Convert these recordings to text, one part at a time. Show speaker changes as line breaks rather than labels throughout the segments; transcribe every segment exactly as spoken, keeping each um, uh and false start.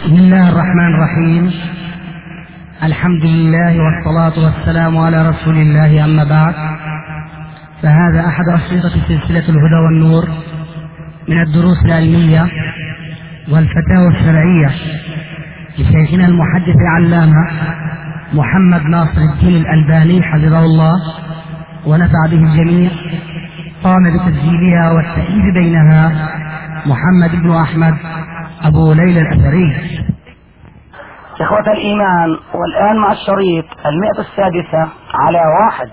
بسم الله الرحمن الرحيم. الحمد لله والصلاة والسلام على رسول الله، أما بعد، فهذا أحد أشرطة سلسلة الهدى والنور من الدروس العلمية والفتاوى الشرعية لشيخنا المحدث العلامة محمد ناصر الدين الألباني حفظه الله ونفع به الجميع. قام بتسجيلها والتأليف بينها محمد بن أحمد أبو ليلى الأثري.
إخوة الإيمان، والآن مع الشريط المئة السادسة على واحد.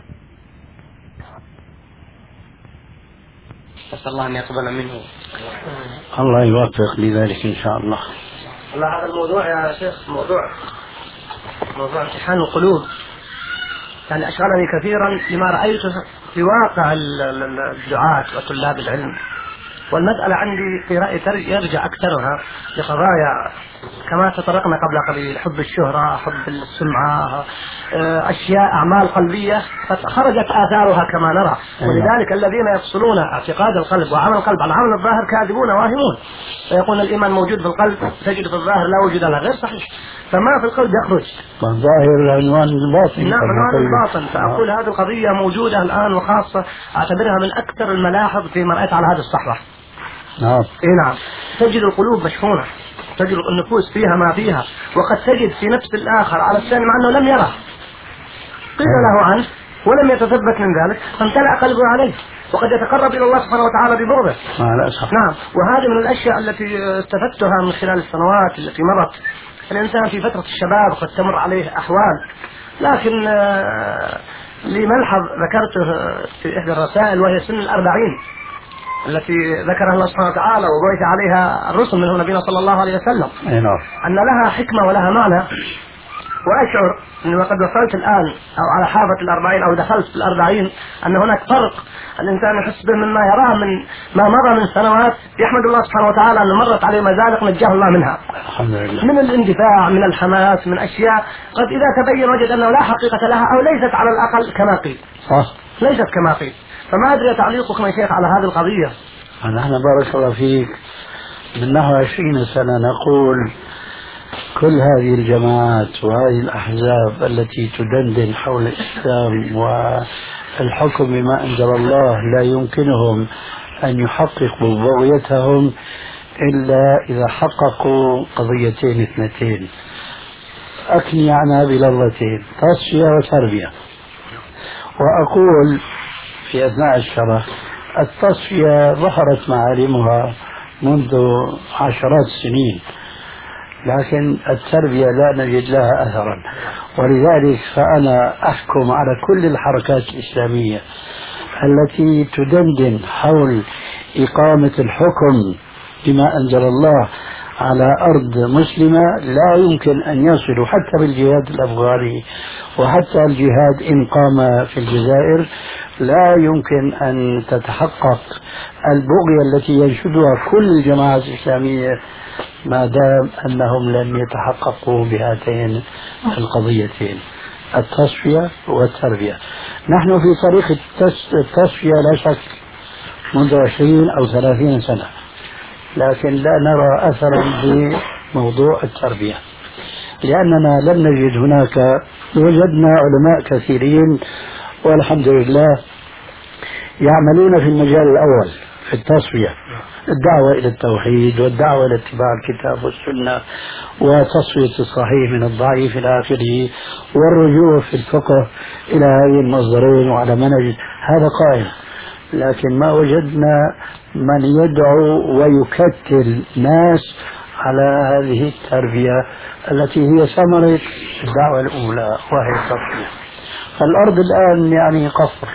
أسأل الله أن يقبل منه.
الله يوفق لذلك إن شاء الله.
الله، هذا الموضوع يا شيخ موضوع موضوع امتحان القلوب، يعني أشغلني كثيرا لما رأيته في واقع الدعاة وطلاب العلم، والمسألة عندي في رأيي يرجع أكثرها لقضايا كما تطرقنا قبل قليل: حب الشهرة، حب السمعة، أشياء أعمال قلبية خرجت آثارها كما نرى. ولذلك الذين يفصلون اعتقاد القلب وعمل القلب عن عمل الظاهر كاذبون واهمون، فيقول الإيمان موجود في القلب تجد في الظاهر لا وجود له، غير صحيح. فما في القلب يخرج،
الظاهر عنوان الباطن.
نعم، عنوان الباطن. فأقول هذه القضية موجودة الآن، وخاصة أعتبرها من أكثر الملاحظ فيما رأيت على هذه الصحوة.
نعم.
إيه نعم، تجد القلوب مشحونة، تجد النفوس فيها ما فيها، وقد تجد في نفس الآخر على الثاني مع أنه لم يره، قيل له عنه ولم يتثبت من ذلك فامتلأ قلبه عليه، وقد يتقرب إلى الله سبحانه وتعالى ببغضه. نعم، وهذه من الأشياء التي استفدتها من خلال السنوات التي مرت. الإنسان في فترة الشباب قد تمر عليه أحوال، لكن لي ملحظ ذكرته في إحدى الرسائل، وهي سن الأربعين التي ذكرها الله سبحانه وتعالى وبعث عليها الرسل منه نبينا صلى الله عليه وسلم، أن لها حكمة ولها معنى. وأشعر أني وقد وصلت الآن أو على حافة الأربعين أو دخلت في الأربعين أن هناك فرق الإنسان يحس به مما يراه من ما مضى من سنوات، يحمد الله سبحانه وتعالى أن مرت عليه مزالق نجاه الله منها، من الاندفاع، من الحماس، من أشياء قد إذا تبين وجد أنه لا حقيقة لها أو ليست على الأقل كما قيل. ليست كما قيل. فما أدري تعليقكم يا شيخ على هذه القضية.
نحن بارك الله فيك من نحو عشرين سنة نقول كل هذه الجماعات وهذه الأحزاب التي تدندن حول الإسلام والحكم بما أنزل الله لا يمكنهم أن يحققوا بغيتهم إلا إذا حققوا قضيتين اثنتين أكني عنها بلغتين: تصفية وتربية. وأقول في أثناء الشرح: التصفية ظهرت معالمها منذ عشرات السنين، لكن التربية لا نجد لها أثرا. ولذلك فأنا أحكم على كل الحركات الإسلامية التي تدندن حول إقامة الحكم بما أنزل الله على أرض مسلمة لا يمكن أن يصلوا حتى بالجهاد الأفغاني، وحتى الجهاد إن قام في الجزائر لا يمكن أن تتحقق البغية التي ينشدها كل الجماعات الإسلامية ما دام أنهم لم يتحققوا بهاتين القضيتين: التصفية والتربية. نحن في طريق التصفية لا شك منذ عشرين أو ثلاثين سنة، لكن لا نرى أثرا بموضوع التربية، لأننا لم نجد هناك. وجدنا علماء كثيرين والحمد لله يعملون في المجال الأول في التصفية، الدعوة إلى التوحيد والدعوة إلى اتباع الكتاب والسنة وتصفية الصحيح من الضعيف إلى آخره، والرجوع في الفقه إلى هذه المصدرين وعلى منهج هذا قائم. لكن ما وجدنا من يدعو ويكتل ناس على هذه التربية التي هي ثمرة الدعوة الأولى وهي التصفية. فالأرض الآن يعني قفر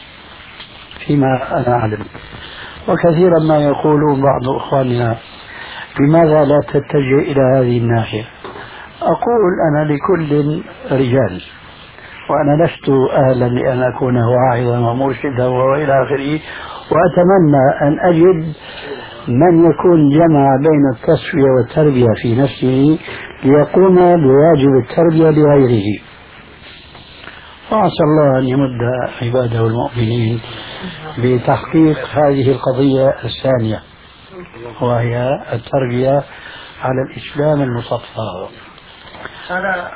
فيما أنا أعلم. وكثيرا ما يقولون بعض إخواننا: لماذا لا تتجه إلى هذه الناحية؟ أقول: أنا لكل رجال، وأنا لست أهلا لأن أكون واعظا ومرشدا وإلى آخره، وأتمنى أن أجد من يكون جمع بين التصفية والتربية في نفسه ليقوم بواجب التربية لغيره. وعسى الله أن يمد عباده المؤمنين بتحقيق هذه القضية الثانية، وهي التربية على الإسلام المصفى.
هذا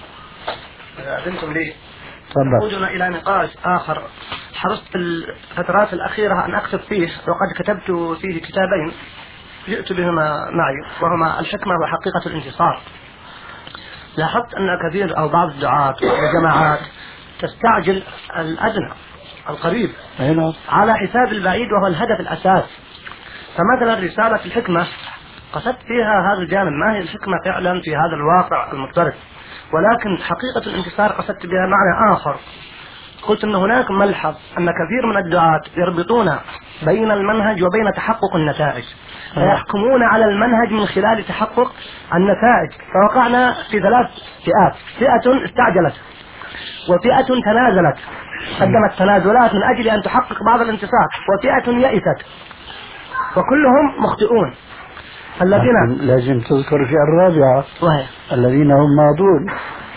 أذنتم لي
تفضل.
إلى نقاش آخر حرصت في الفترات الأخيرة أن أكتب فيه، وقد كتبت فيه كتابين جئت بهما معي، وهما الحكمة وحقيقة الانتصار. لاحظت أن كثير أو بعض الدعاة والجماعات تستعجل الأدنى القريب على حساب البعيد، وهو الهدف الأساس. فمثلا رسالة الحكمة قصدت فيها هذا الجانب، ما هي الحكمة فعلا في هذا الواقع المضطرب، ولكن حقيقة الانتصار قصدت بها معنى آخر. قلت أن هناك ملحظ أن كثير من الدعاة يربطون بين المنهج وبين تحقق النتائج، فيحكمون على المنهج من خلال تحقق النتائج. فوقعنا في ثلاث فئات: فئة استعجلت، وفئة تنازلت قدمت تنازلات من أجل أن تحقق بعض الانتصار، وفئة يئست، وكلهم مخطئون. الذين
لازم تذكر في الرابعة
وهي
الذين هم ماضون.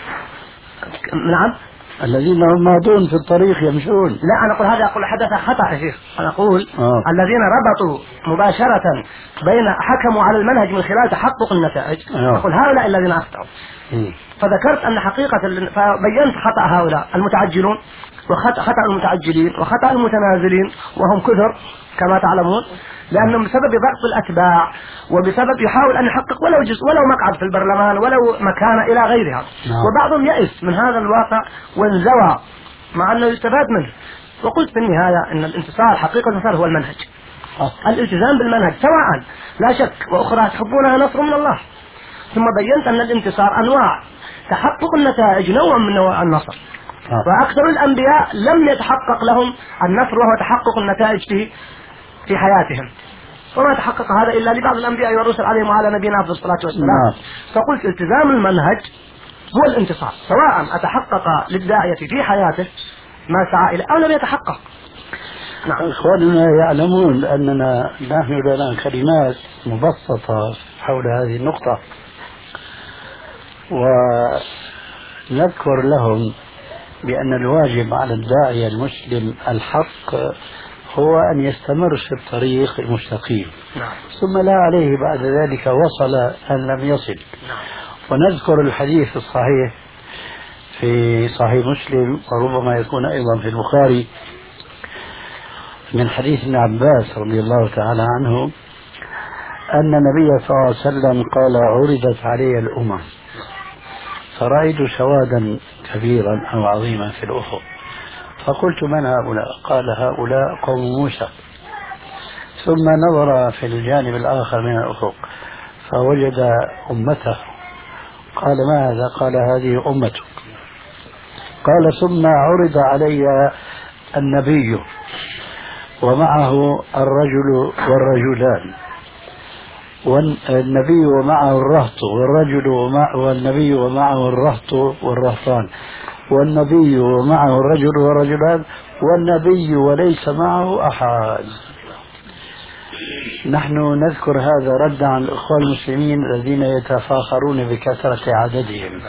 نعم،
الذين هم ماضون في الطريق يمشون.
لا، أنا أقول هذا، أقول حدث خطأ يا شيخ. أنا أقول
آه.
الذين ربطوا مباشرة بين حكموا على المنهج من خلال تحقق النتائج،
آه.
أقول هؤلاء الذين أخطأوا. فذكرت أن حقيقة فبينت خطأ هؤلاء المتعجلون، وخطأ خطأ المتعجلين، وخطأ المتنازلين، وهم كثر كما تعلمون، لأنهم بسبب ضغط الأتباع وبسبب يحاول أن يحقق ولو جزء، ولو مقعد في البرلمان، ولو مكانة إلى غيرها.
نعم.
وبعضهم يئس من هذا الواقع وانزوى مع أنه يستفاد منه. وقلت في النهاية أن الانتصار، حقيقة الانتصار هو المنهج، الالتزام بالمنهج، سواء لا شك وأخرى تحبونها نصر من الله. ثم بينت أن الانتصار أنواع، تحقق النتائج نوع من نوع النصر، وأكثر الأنبياء لم يتحقق لهم النصر وهو تحقق النتائج في في حياتهم، وما تحقق هذا إلا لبعض الأنبياء والرسل عليهم وعلى نبينا أفضل الصلاة والسلام. فقلت التزام المنهج هو الانتصار، سواء أتحقق للداعية في حياته ما سعى إليه أو لم يتحقق.
نعم. إخواننا يعلمون أننا نحن لنا كلمات مبسطة حول هذه النقطة، ونذكر لهم بأن الواجب على الداعية المسلم الحق هو أن يستمر في الطريق المستقيم.
نعم.
ثم لا عليه بعد ذلك وصل أن لم يصل.
نعم.
ونذكر الحديث الصحيح في صحيح مسلم، وربما يكون أيضا في البخاري، من حديث ابن عباس رضي الله تعالى عنه أن النبي صلى الله عليه وسلم قال: عرضت علي الأمم فرأيت سوادا كبيرا أو عظيما في الأفق، فقلت: من هؤلاء؟ قال: هؤلاء قوم موسى. ثم نظر في الجانب الآخر من الأفق فوجد أمته، قال: ما هذا؟ قال: هذه أمتك. قال: ثم عرض علي النبي ومعه الرجل والرجلان، والنبي ومعه الرهط والرجل ومع والنبي ومعه الرهط والرهطان، والنبي ومعه الرجل والرجلان، والنبي وليس معه أحد. نحن نذكر هذا ردا عن الإخوان المسلمين الذين يتفاخرون بكثرة عددهم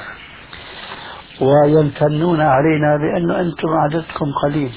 ويمتنون علينا بأن أنتم عددكم قليل،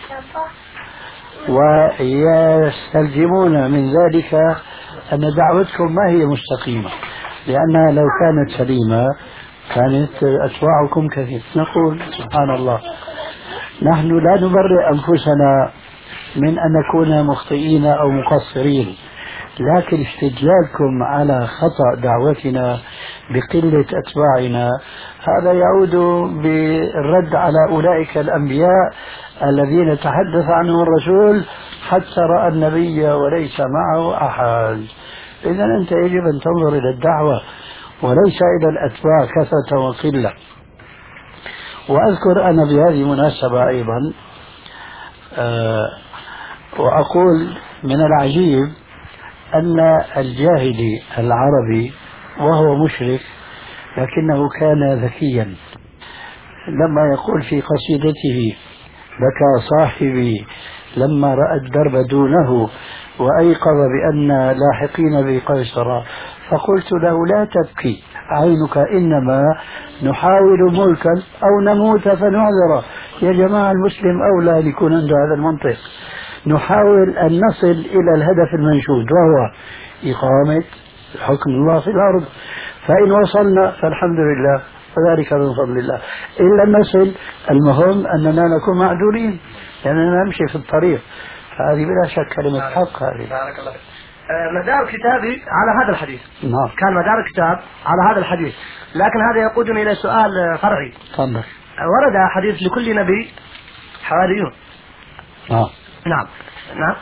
ويستلزمون من ذلك أن دعوتكم ما هي مستقيمة، لأنها لو كانت سليمة كانت أتباعكم كثير. نقول سبحان الله، نحن لا نبرئ أنفسنا من أن نكون مخطئين أو مقصرين، لكن استدلالكم على خطأ دعوتنا بقلة أتباعنا هذا يعود بالرد على أولئك الأنبياء الذين تحدث عنهم الرسول حتى رأى النبي وليس معه أحد. إذن أنت يجب أن تنظر إلى الدعوة وليس إلى الأتباع كثرة وقلة. وأذكر أنا بهذه المناسبة أيضا أه وأقول من العجيب أن الجاهلي العربي وهو مشرك لكنه كان ذكيا، لما يقول في قصيدته: بكى صاحبي لما رأى الدرب دونه وأيقظ بأن لاحقين بقيصر، فقلت له: لا تبكي عينك، إنما نحاول ملكا أو نموت فنعذر. يا جماعة، المسلم أولى أن يكون عنده هذا المنطق. نحاول أن نصل إلى الهدف المنشود، وهو إقامة حكم الله في الأرض. فإن وصلنا فالحمد لله وذلك من فضل الله. إن لم نصل المهم أننا نكون معذورين لأننا نمشي في الطريق. هذه بلا شك كلمة حق هذه.
بارك الله فيك. مدار كتابي على هذا الحديث.
نعم.
كان مدار الكتاب على هذا الحديث، لكن هذا يقودني إلى سؤال فرعي.
تفضل.
ورد حديث لكل نبي حواريون.
نعم.
نعم. نعم.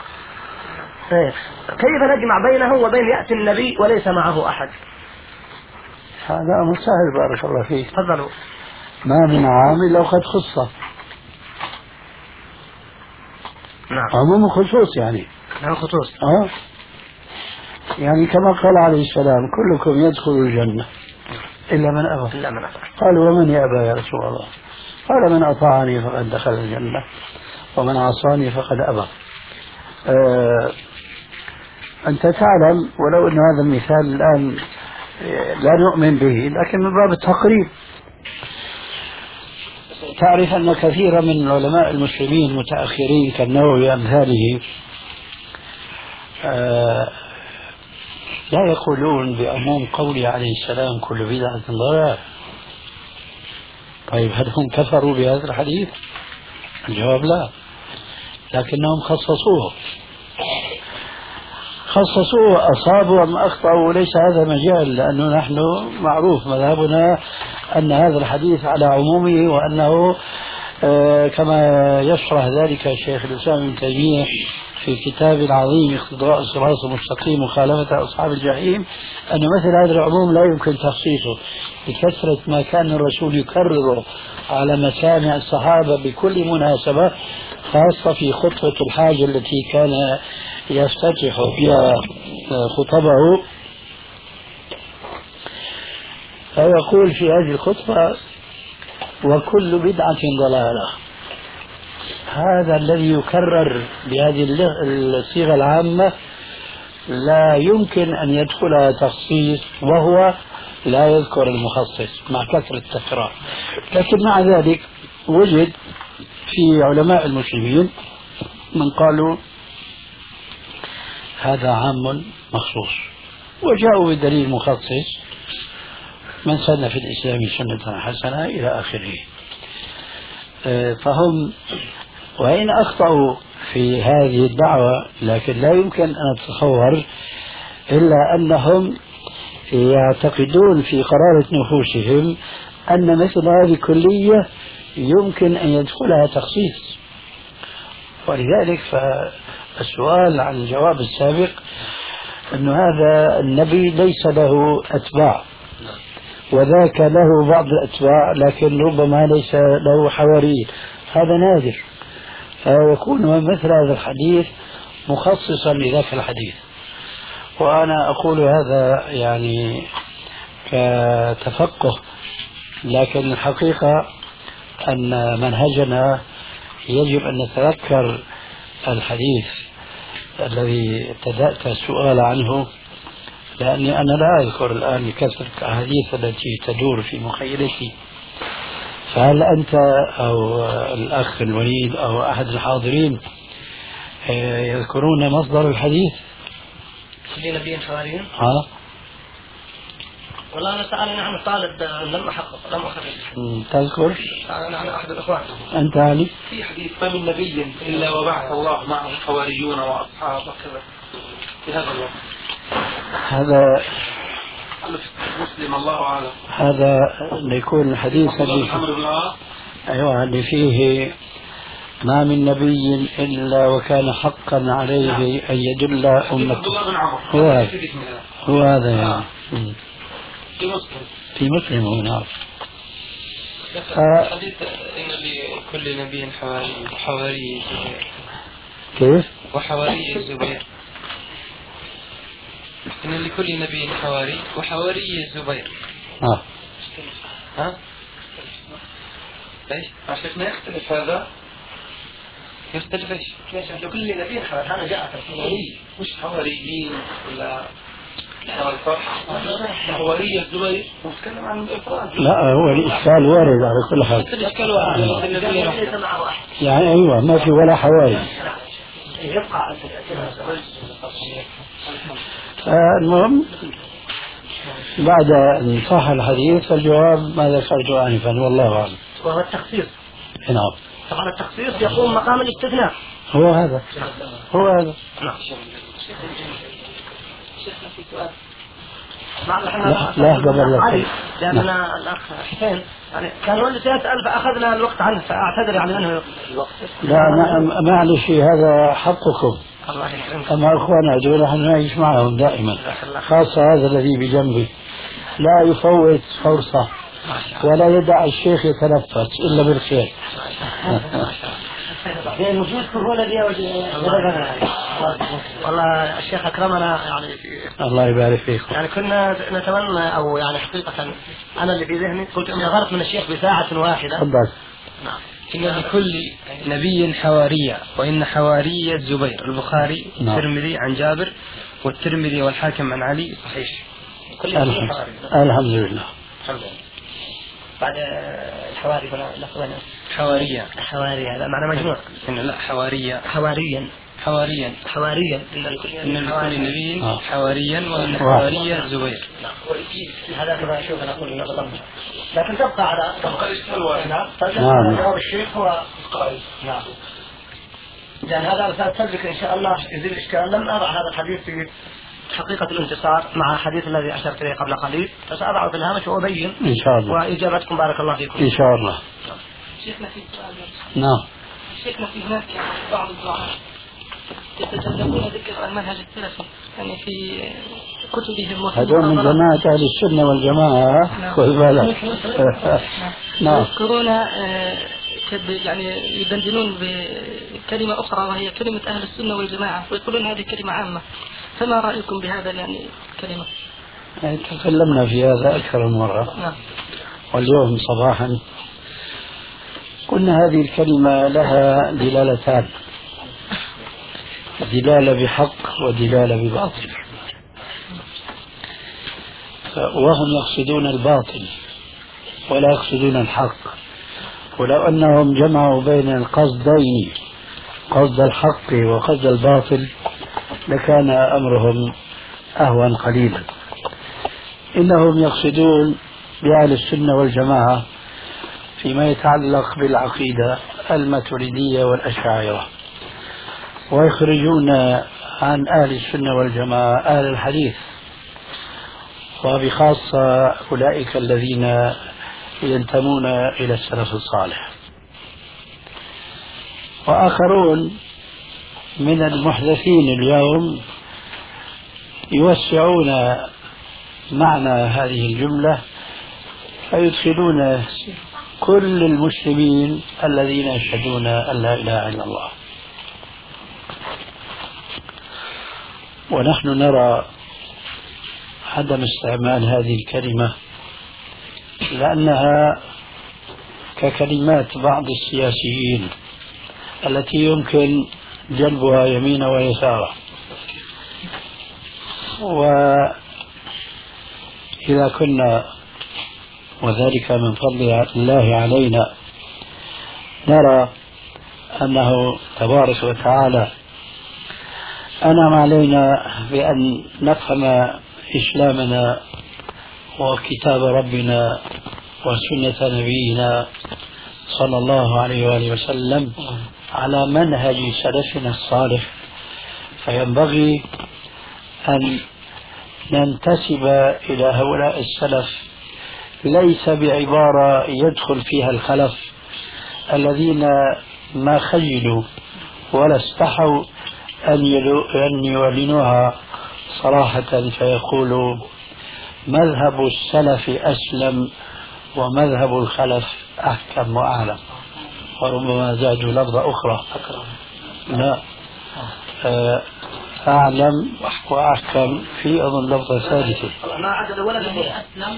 كيف نجمع بينه وبين يأتي النبي وليس معه أحد؟
هذا أمر سهل بارك الله فيك.
تفضلوا.
ما من عام إلا وقد خصه.
نعم.
عموم خصوص يعني.
نعم خصوص.
آه. يعني كما قال عليه السلام كلكم يدخل الجنة إلا من أبى.
إلا من أبى.
قالوا ومن يأبى يا رسول الله؟ قال من أطاعني فقد دخل الجنة ومن عصاني فقد أبى. آه أنت تعلم ولو أن هذا المثال الآن لا نؤمن به لكن من باب التقريب. تعرف أن كثيرا من علماء المسلمين المتأخرين كالنووي أمثاله آه لا يقولون بعموم قوله عليه السلام كل بدعة ضلالة. طيب هل هم كفروا بهذا الحديث؟ الجواب لا، لكنهم خصصوه خصصوه أصابوا أم أخطأوا ليس هذا مجال، لأنه نحن معروف مذهبنا أن هذا الحديث على عمومه، وأنه آه كما يشرح ذلك شيخ الإسلام ابن تيمية في كتاب العظيم اقتضاء الصراط المستقيم مخالفة أصحاب الجحيم، أن مثل هذا العموم لا يمكن تخصيصه بكثرة ما كان الرسول يكرره على مسامع الصحابة بكل مناسبة، خاصة في خطبة الحاجة التي كان يفتتح بها خطبه. فيقول في هذه الخطبة وكل بدعة ضلالة. هذا الذي يكرر بهذه الصيغة العامة لا يمكن أن يدخلها تخصيص، وهو لا يذكر المخصص مع كثرة التكرار. لكن مع ذلك وجد في علماء المسلمين من قالوا هذا عام مخصوص وجاءوا بالدليل مخصص من سن في الإسلام سنة حسنة إلى آخره. فهم وإن أخطأوا في هذه الدعوة لكن لا يمكن أن أتصور إلا أنهم يعتقدون في قرارة نفوسهم أن مثل هذه الكلية يمكن أن يدخلها تخصيص. ولذلك فالسؤال عن الجواب السابق أن هذا النبي ليس له أتباع وذاك له بعض الأتباع لكن ربما ليس له حواري، هذا نادر، فيكون مثل هذا الحديث مخصصا لذاك الحديث. وأنا أقول هذا يعني كتفقه، لكن الحقيقة أن منهجنا يجب أن نتذكر الحديث الذي ابتدأت السؤال عنه، لأني أنا لا أذكر الآن كثرة الأحاديث التي تدور في مخيلتي. فهل أنت أو الأخ الوليد أو أحد الحاضرين يذكرون مصدر الحديث؟
كل نبي حواريون؟
ها؟
والله أنا سألني عن الطالب لم أحقق لم أخرج.
تذكر؟
أنا عن أحد الإخوان.
أنت علي؟
في حديث ما من نبي إلا وبعث الله معه حواريون وأصحاب وكذا في هذا الوقت.
هذا
مسلم الله أعلم.
هذا يكون الحديث اللي أيوة اللي فيه ما من نبي إلا وكان حقا عليه أن يدل أمته. هو هذا هو هذا يعني
في مسلم
في مسلم هو نعم.
حديث إن لكل نبي حواري حواري الزبير.
كيف؟
وحواري الزبير. إن لكل نبي حواري وحواري الزبير.
آه.
ها؟ ليش؟ عشان ما يختلف هذا. يختلف ايش؟
ليش لكل نبي حواري؟ هذا جاء في
مش حواريين ولا حواري الزبير نتكلم عن الإفراد.
لا هو الإشكال وارد على كل حال.
الإشكال وارد
يعني أيوة ما في ولا حواري.
يبقى
المهم بعد أن صح الحديث فالجواب ما ذكرت آنفا والله أعلم.
وهو التخصيص.
نعم.
طبعا التخصيص يقوم مقام الاستثناء.
هو هذا. هو هذا.
نعم.
لا لا قبل
علي لأننا الأخ حسين يعني كان ولد يسأل فأخذنا الوقت عنه فأعتذر يعني منه الوقت.
لا معلش هذا حقكم. أما أخوانا هذول نحن نعيش معهم دائما، خاصة هذا الذي بجنبي لا يفوت فرصة ولا يدع الشيخ يتنفس إلا بالخير.
موجود هو الذي والله الشيخ أكرمنا يعني
الله يبارك فيكم.
يعني كنا نتمنى أو يعني حقيقة أنا اللي في ذهني قلت أني غرت من الشيخ بساعة واحدة.
تفضل.
نعم.
إن لكل نبي حوارية وإن حواري الزبير. البخاري والترمذي عن جابر والترمذي والحاكم عن علي صحيح.
كل
الحمد, الحمد لله.
الحمد لله. بعد الحواري هنا لفظنا
حوارية.
حوارية لا معنى مجموع.
إن لا حوارية.
حواريا.
حواريا.
حواريا.
إن لكل نبي حواريا وإن حواري الزبير.
هذا كما أشوف أنا أقول نظام. لكن تبقى على نعم.
نعم.
جواب الشيخ هو نعم. لأن هذا رسالة سلبك إن شاء الله يزيل الإشكال. لم أضع هذا الحديث في حقيقة الانتصار مع الحديث الذي أشرت إليه قبل قليل فسأضعه في الهامش وأبين
إن شاء الله
وإجابتكم بارك الله فيكم
إن شاء الله.
شيخنا في سؤال.
نعم.
شيخنا في هناك بعض الدعاة يتجنبون ذكر المنهج السلفي يعني في كتبهم
هذول من جماعة أهل السنة والجماعة. خذ بالك.
نعم. يذكرون يعني يدندنون بكلمة أخرى وهي كلمة أهل السنة والجماعة ويقولون هذه كلمة عامة. فما رأيكم بهذا يعني كلمة؟
تكلمنا في هذا أكثر من مرة.
نعم.
واليوم صباحا قلنا هذه الكلمة لها دلالتان، دلالة بحق ودلالة بباطل، وهم يقصدون الباطل ولا يقصدون الحق. ولو أنهم جمعوا بين القصدين قصد الحق وقصد الباطل لكان أمرهم أهون قليلا. إنهم يقصدون بأهل السنة والجماعة فيما يتعلق بالعقيدة الماتريدية والأشاعرة، ويخرجون عن أهل السنة والجماعة أهل الحديث، وبخاصة أولئك الذين ينتمون إلى السلف الصالح. وآخرون من المحدثين اليوم يوسعون معنى هذه الجملة فيدخلون كل المسلمين الذين يشهدون أن لا إله إلا الله. ونحن نرى عدم استعمال هذه الكلمة لأنها ككلمات بعض السياسيين التي يمكن جلبها يمين ويسارا. وإذا كنا وذلك من فضل الله علينا نرى أنه تبارك وتعالى أنعم علينا بأن نفهم إسلامنا وكتاب ربنا وسنة نبينا صلى الله عليه وآله وسلم على منهج سلفنا الصالح، فينبغي أن ننتسب إلى هؤلاء السلف ليس بعبارة يدخل فيها الخلف الذين ما خجلوا ولا استحوا أن يعلنوها صراحة فيقولوا مذهب السلف أسلم ومذهب الخلف أحكم وأعلم، وربما زادوا لفظة أخرى لا أعلم وأحكم في أظن لفظة ثالثة
ما عدل ولا في أسلم.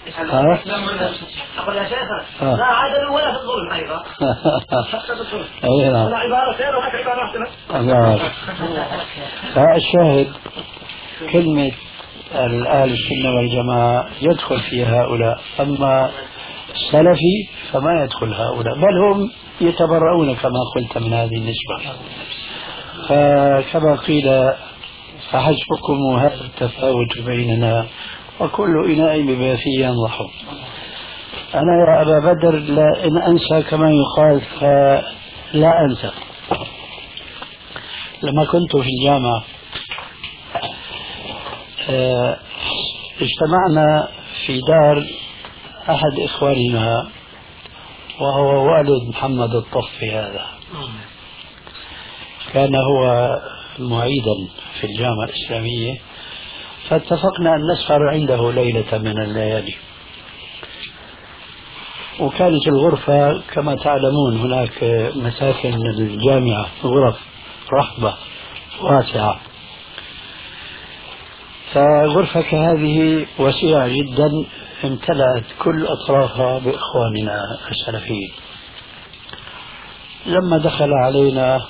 أقول يا شيخ لا عدل ولا في الظلم أيضا. لا عبارة سير وهك عبارة واحدة.
فالشاهد كلمة الأهل السنة والجماعة يدخل في هؤلاء، أما السلفي فما يدخل هؤلاء، بل هم يتبرؤون كما قلت من هذه النسبة. فكما قيل فحسبكم هذا التفاوت بيننا وكل إناء بما فيه ينضح. أنا يا أبا بدر لا إن أنسى كما يقال فلا أنسى. لما كنت في الجامعة اجتمعنا في دار أحد إخواننا وهو والد محمد الطفي، هذا كان هو معيدا في الجامعة الإسلامية، فاتفقنا أن نسهر عنده ليلة من الليالي. وكانت الغرفة كما تعلمون هناك مساكن الجامعة غرف رحبة واسعة، فغرفة كهذه وسيعة جدا امتلأت كل أطرافها بإخواننا السلفيين. لما دخل علينا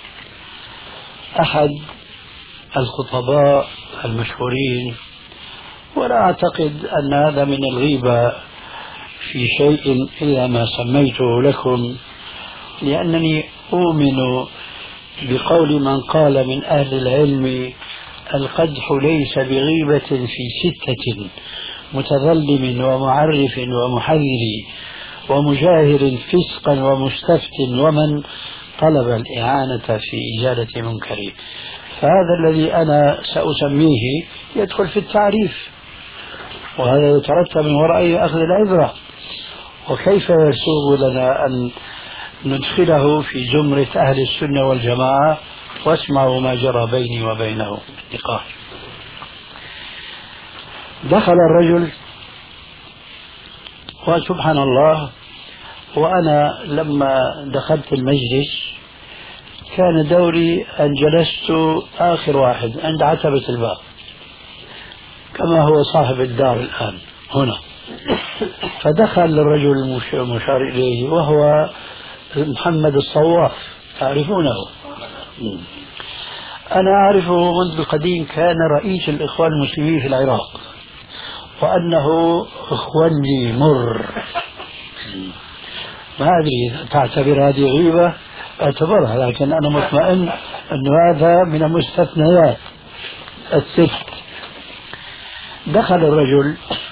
أحد الخطباء المشهورين، ولا أعتقد أن هذا من الغيبة في شيء إلا ما سميته لكم، لأنني أؤمن بقول من قال من أهل العلم: القدح ليس بغيبة في ستة: متظلم ومعرف ومحذر ومجاهر فسقا ومستفت ومن طلب الإعانة في إزالة منكره. فهذا الذي أنا سأسميه يدخل في التعريف، وهذا يترتب من ورائه أخذ العبرة. وكيف يسوغ لنا أن ندخله في زمرة أهل السنة والجماعة؟ واسمعوا ما جرى بيني وبينه بالنقاش. دخل الرجل وسبحان الله، وأنا لما دخلت المجلس كان دوري أن جلست آخر واحد عند عتبة الباب كما هو صاحب الدار الآن هنا. فدخل الرجل المشار إليه وهو محمد الصواف، تعرفونه؟ أنا أعرفه منذ القديم، كان رئيس الإخوان المسلمين في العراق، وأنه إخواني مر. ما أدري إذا تعتبر هذه غيبة اعتبرها، لكن أنا مطمئن أن هذا من المستثنيات الست. دخل الرجل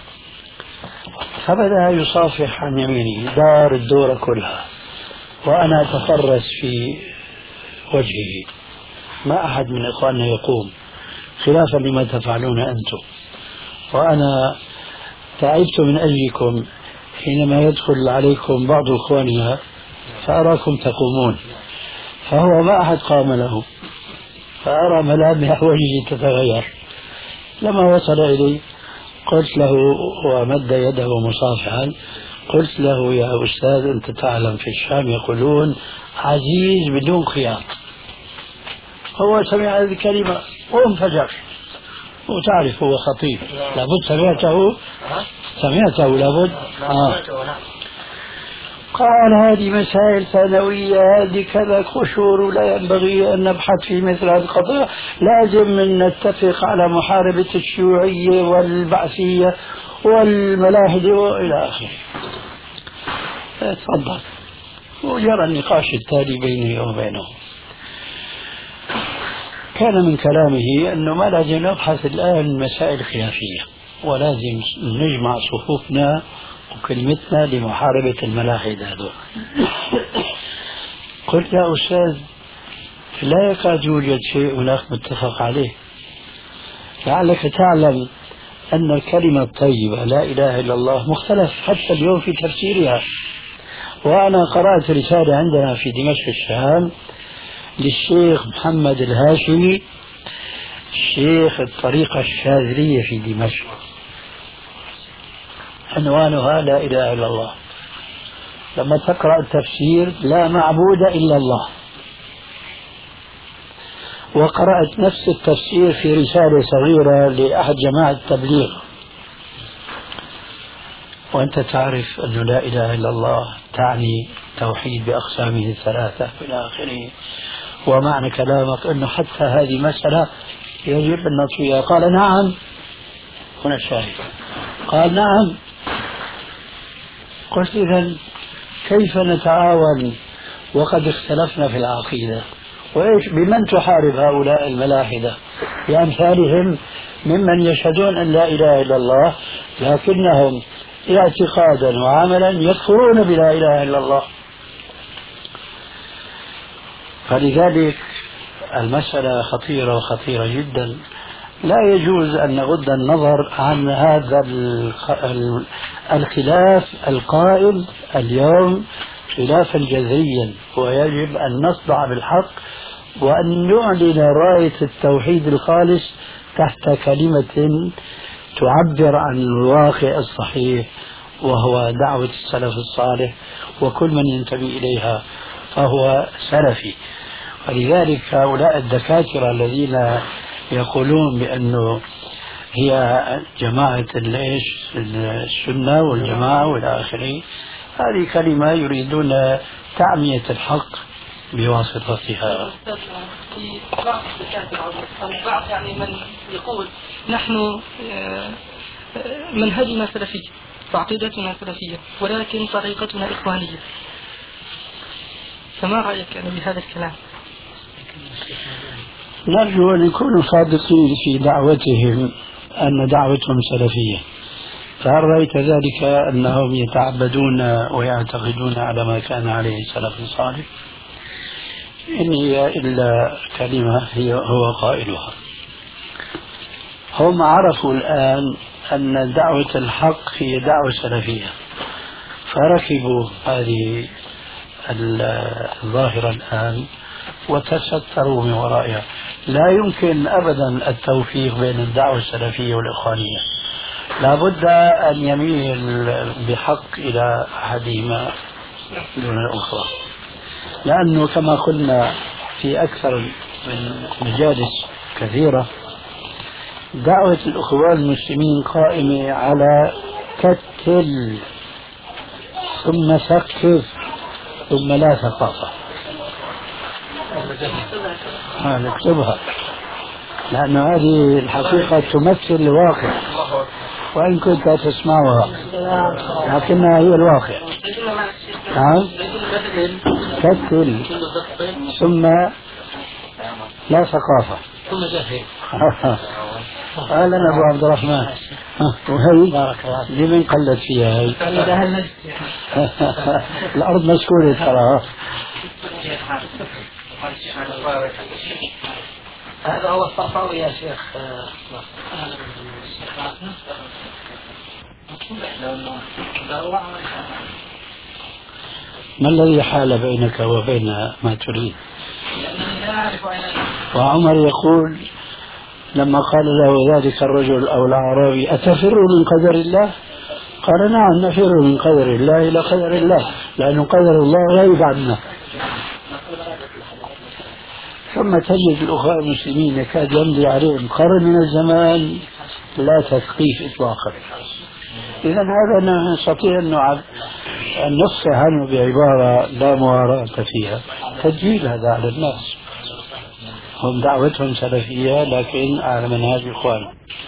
فبدأ يصافح عن يمينه، دار الدورة كلها، وأنا أتفرس في وجهه، ما أحد من إخواننا يقوم، خلافا لما تفعلون أنتم. وأنا تعبت من أجلكم حينما يدخل عليكم بعض إخواننا فأراكم تقومون، فهو ما أحد قام له، فأرى ملامح وجهه تتغير. لما وصل إلي قلت له ومد يده مصافحا، قلت له: يا أستاذ، أنت تعلم في الشام يقولون عزيز بدون خياط. هو سمع هذه الكلمة وانفجر، وتعرف هو خطيب، لابد سمعته سمعته لابد آه. قال: هذه مسائل ثانوية، هذه كذا قشور، لا ينبغي أن نبحث في مثل هذه القضايا، لازم أن نتفق على محاربة الشيوعية والبعثية والملاحدة وإلى آخره. تفضل. وجرى النقاش التالي بيني وبينه. كان من كلامه أنه ما لازم نبحث الآن مسائل خلافية، ولازم نجمع صفوفنا وكلمتنا لمحاربة الملاحدة هذول. قلت: يا أستاذ، لا يكاد يوجد شيء هناك متفق عليه. لعلك تعلم أن الكلمة الطيبة لا إله إلا الله مختلف حتى اليوم في تفسيرها. وأنا قرأت رسالة عندنا في دمشق الشام للشيخ محمد الهاشمي، شيخ الطريقة الشاذلية في دمشق، عنوانها لا إله إلا الله. لما تقرأ التفسير: لا معبود إلا الله. وقرأت نفس التفسير في رسالة صغيرة لأحد جماعة التبليغ. وأنت تعرف أن لا إله إلا الله تعني توحيد بأقسامه الثلاثة إلى آخره. ومعنى كلامك أنه حتى هذه مسألة يجب أن نطفيها. قال: نعم. هنا الشاهد. قال: نعم. قلت: إذن كيف نتعاون وقد اختلفنا في العقيدة؟ وإيش بمن تحارب هؤلاء الملاحدة بأمثالهم ممن يشهدون أن لا إله إلا الله لكنهم اعتقادا وعملا يكفرون بلا إله إلا الله. فلذلك المسألة خطيرة وخطيرة جدا. لا يجوز أن نغض النظر عن هذا الخلاف القائم اليوم خلافا جذريا، ويجب أن نصدع بالحق وأن نعلن راية التوحيد الخالص تحت كلمة تعبر عن الواقع الصحيح، وهو دعوة السلف الصالح، وكل من ينتمي إليها فهو سلفي. ولذلك هؤلاء الدكاترة الذين يقولون بأنه هي جماعة ليش السنة والجماعة والى آخره، هذه كلمة يريدون تعمية الحق بواسطتها.
في بعض الدكاترة أو بعض يعني من يقول نحن منهجنا سلفي وعقيدتنا سلفية ولكن طريقتنا إخوانية، فما رأيك يعني بهذا الكلام؟
نرجو أن يكونوا صادقين في دعوتهم أن دعوتهم سلفية. فهل رأيت ذلك أنهم يتعبدون ويعتقدون على ما كان عليه السلف الصالح؟ إن هي إلا كلمة هي هو قائلها. هم عرفوا الآن أن دعوة الحق هي دعوة سلفية، فركبوا هذه الظاهرة الآن وتستروا من ورائها. لا يمكن أبدا التوفيق بين الدعوة السلفية والإخوانية، لا بد أن يميل بحق إلى أحدهما دون الأخرى، لأنه كما قلنا في أكثر من مجالس كثيرة دعوة الأخوان المسلمين قائمة على كتل ثم سقف ثم لا ثقافة. نكتبها لأن هذه الحقيقة تمثل الواقع وإن كنت تسمعها لكنها هي الواقع. نعم، كتل ثم لا ثقافة ثم جهل. أهلا أبو عبد الرحمن. وهي لمن قلت فيها هي؟ الأرض مسكونة ترى.
هذا هو الصفاوي يا شيخ.
ما الذي حال بينك وبين ما تريد؟ وعمر يقول لما قال له ذلك الرجل أو الأعرابي أتفر من قدر الله؟ قال نعم نفر من قدر الله إلى قدر الله، لأن قدر الله غيب عنا. ثم تجد الأخوة المسلمين يكاد يمضي عليهم قرن من الزمان لا تثقيف إطلاقا. إذا هذا نستطيع أن نصح عنه بعبارة لا مواراة فيها، تسجيل هذا على الناس. هم دعوتهم سلفية لكن على منهاج الإخوان.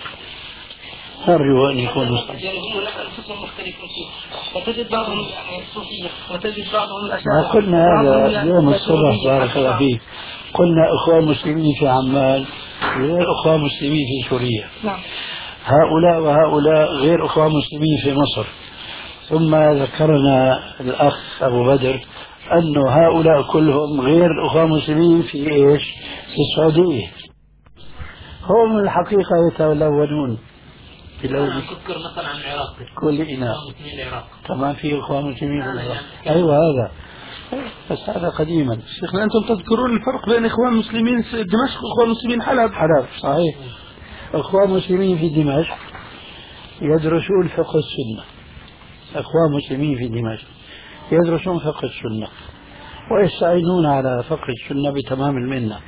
نرجو أن يكونوا
مختلفون فيه، وتجد بعضهم يعني صوفية وتجد بعضهم
الأشاعرة. ما قلنا هذا يوم الصبح بارك الله فيك، قلنا إخوان مسلمين في عمان غير إخوان مسلمين في سوريا.
نعم.
هؤلاء وهؤلاء غير إخوان مسلمين في مصر. ثم ذكرنا الأخ أبو بدر أن هؤلاء كلهم غير الأخوان المسلمين في إيش؟ في السعودية. هم الحقيقة يتلونون
أنا أذكر مثلا عن العراق
كل إناء كمان في إخوان مسلمين في العراق. أيوة هذا بس هذا قديما.
شيخنا أنتم تذكرون الفرق بين إخوان مسلمين دمشق وإخوان مسلمين حلب.
حلب صحيح. إخوان مسلمين في دمشق يدرسون فقه السنة. إخوان مسلمين في دمشق يدرسون فقه السنة ويستعينون على فقه السنة بتمام المنة.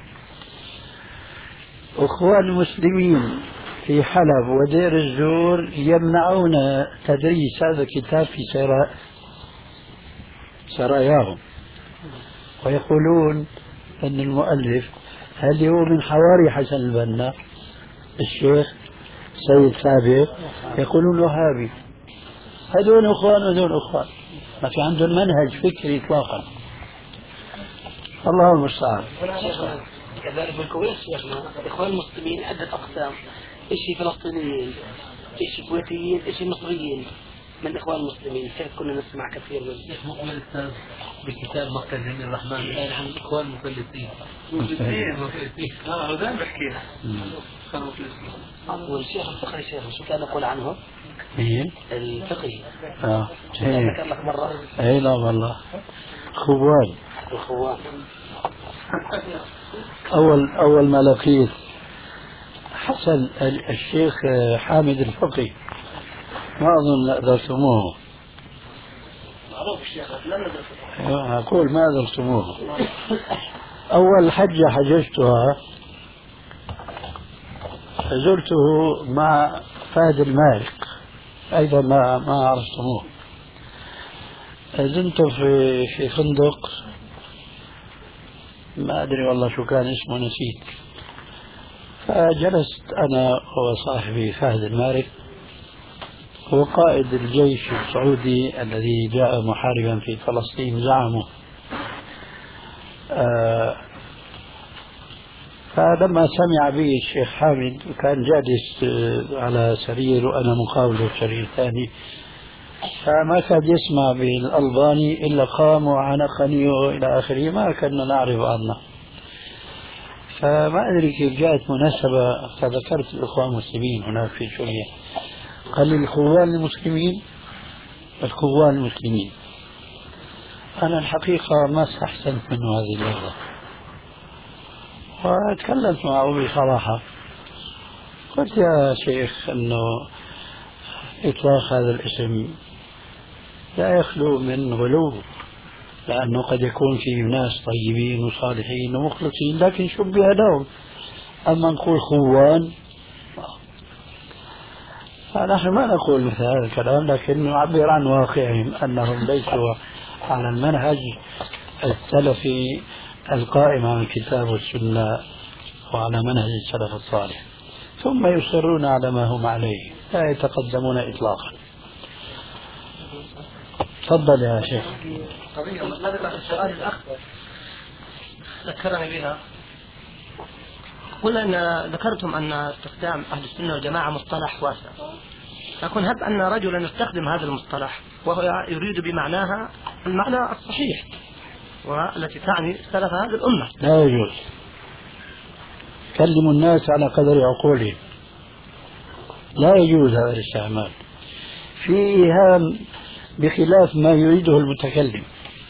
إخوان المسلمين في حلب ودير الزور يمنعون تدريس هذا الكتاب في سراء سراياهم، ويقولون أن المؤلف هل هو من حواري حسن البنا الشيخ سيد سابق، يقولون وهابي. هذول أخوان هذول أخوان، ما في عندهم منهج فكري إطلاقا. الله المستعان.
كذلك في الكويت شيخنا الإخوان المسلمين عدة أقسام، إشي فلسطينيين، إشي كويتيين، إشي مصريين من إخوان المسلمين. كيف كنا نسمع كثير من
الشيخ مؤمن الأستاذ بكتاب مقتل جميل الرحمن عن الإخوان المفلسين.
مفلسين مفلسين اه هذا بحكينا.
والشيخ الفقهي شيخ شو كان يقول عنه؟
مين؟
الفقهي.
اه
ذكر لك مرة.
اي لا والله خوان.
الخوان.
اول اول ما لقيت حسن الشيخ حامد الفقي ما اظن درستموه.
معروف الشيخ لم ندرسه.
اقول ما درستموه. اول حجة حججتها زرته مع فهد المالك، أيضا ما ما عرفتموه. زنت في في فندق ما أدري والله شو كان اسمه نسيت. فجلست أنا وصاحبي فهد المالك، هو قائد الجيش السعودي الذي جاء محاربا في فلسطين زعمه. آه فلما سمع بي الشيخ حامد كان جالس على سرير وأنا مقابله سرير ثاني، فما كان يسمع بالألباني إلا قام وعنقني وإلى آخره، ما كنا نعرف عنه. فما أدري كيف جاءت مناسبة فذكرت الإخوان المسلمين هناك في سوريا. قال لي الخوان المسلمين، الخوان المسلمين. أنا الحقيقة ما استحسنت منه هذه اللغة، وتكلمت معه بصراحة. قلت يا شيخ أنه إطلاق هذا الاسم لا يخلو من غلو، لأنه قد يكون فيه ناس طيبين وصالحين ومخلصين لكن شبه لهم. أما نقول خوان، فنحن ما نقول مثل هذا الكلام، لكن نعبر عن واقعهم أنهم ليسوا على المنهج السلفي القائم على الكتاب والسنة وعلى منهج السلف الصالح، ثم يصرون على ما هم عليه لا يتقدمون إطلاقا. تفضل يا شيخ.
قضية مرتبطة بالسؤال الأخضر ذكرني بها. قلنا أن ذكرتم أن استخدام أهل السنة والجماعة مصطلح واسع، لكن هب أن رجلا يستخدم هذا المصطلح وهو يريد بمعناها المعنى الصحيح والتي تعني سلف هذه الأمة.
لا يجوز. كلموا الناس على قدر عقولهم، لا يجوز هذا الاستعمال، في إيهام بخلاف ما يريده المتكلم.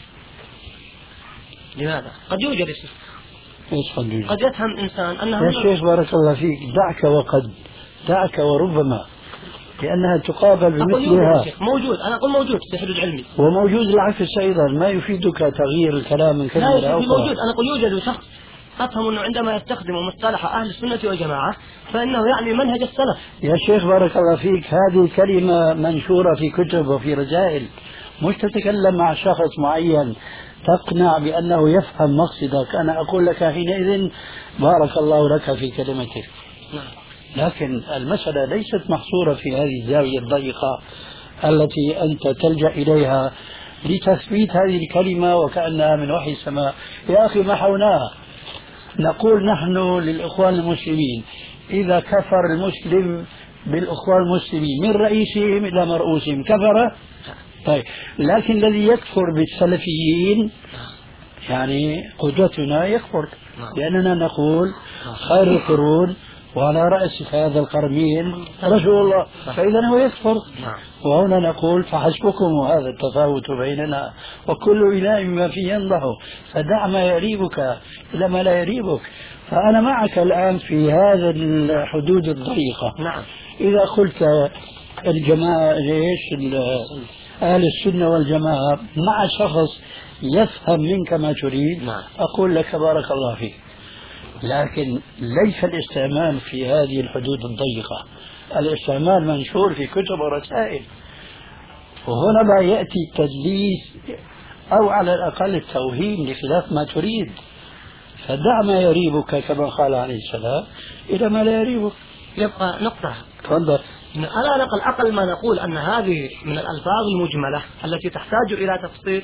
لماذا؟ قد يوجد اسم.
ايش قد يوجد؟
قد يفهم إنسان أنه
يا شيخ بارك الله فيك، دعك وقد، دعك وربما، لأنها تقابل بمثلها.
موجود، أنا أقول موجود في حدود علمي،
وموجود العكس أيضا، ما يفيدك تغيير الكلام من كلمة
لا
أخرى.
موجود، أنا أقول يوجد شخص أفهم أنه عندما يستخدم مصطلح أهل السنة والجماعة فإنه يعني منهج السلف.
يا شيخ بارك الله فيك، هذه كلمة منشورة في كتب وفي رسائل، مش تتكلم مع شخص معين تقنع بأنه يفهم مقصدك. أنا أقول لك حينئذ بارك الله لك في كلمتك، لكن المسألة ليست محصورة في هذه الزاوية الضيقة التي أنت تلجأ إليها لتثبيت هذه الكلمة وكأنها من وحي السماء. يا أخي محوناها، نقول نحن للإخوان المسلمين إذا كفر المسلم بالإخوان المسلمين من رئيسهم إلى مرؤوسهم كفر. طيب، لكن الذي يكفر بالسلفيين يعني قدوتنا يكفر، لأننا نقول خير القرون وعلى رأس هذا القرنين رسول الله، فإذا هو يكفر. وهنا نقول فحسبكم هذا التفاوت بيننا وكل إله ما فيه ينضح، فدع ما يريبك إلى ما لا يريبك. فأنا معك الآن في هذا الحدود الضيقة.
نعم.
إذا قلت الجماعة ليش أهل السنة والجماعة مع شخص يفهم منك ما تريد،
نعم.
أقول لك بارك الله فيك، لكن ليس الاستعمال في هذه الحدود الضيقة. الاستعمال منشور في كتب ورسائل، وهنا ما يأتي التدليس أو على الأقل التوهين لخلاف ما تريد. فدع ما يريبك كما قال عليه السلام إلى ما لا يريبك.
يبقى نقطة.
تفضل.
على الأقل أقل ما نقول أن هذه من الألفاظ المجملة التي تحتاج إلى تفصيل.